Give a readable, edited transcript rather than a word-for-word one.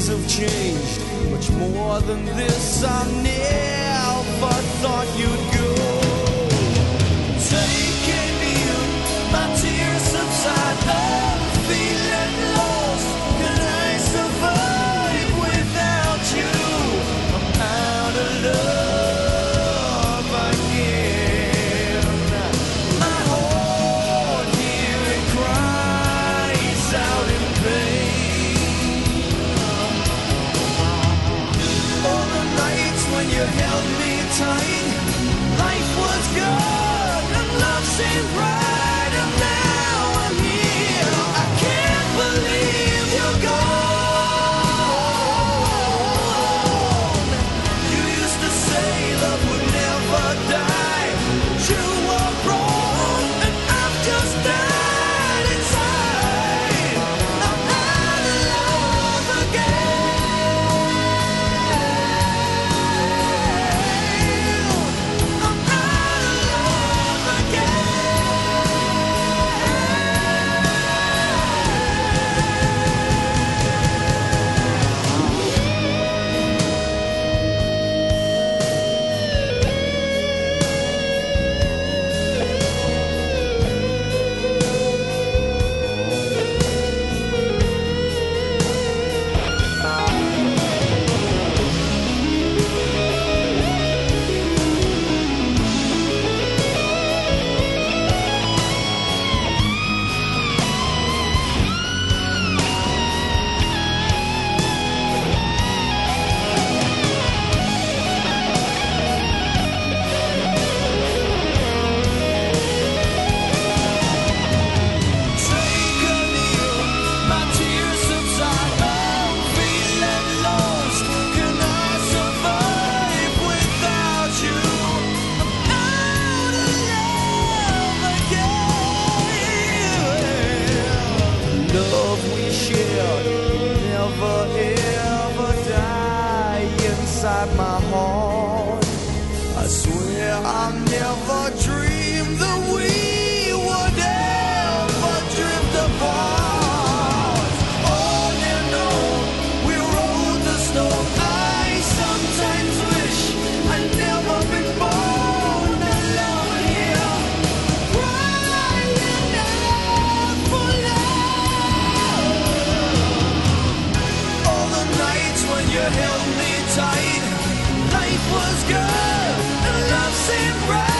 things have changed much more than this. I never thought you'd go. Taking you, my tears subside. I'm feeling lost. Can I survive without you? I'm out of love again. My heart here, it cries out in pain. All the nights when you held me tight, life was good and love seemed right, and now I'm here. I can't believe you're gone. You used to say love would never die. You were wrong, and I've just died inside. I'm out of love again. I'm out of love love we shared will never ever die inside my heart. I swear I never dreamed that we would ever drift apart. On and on, we rode the storm. I sometimes wish I'd never been born alone here, crying out for love. All the nights when you held me tight, life was good and love seemed right.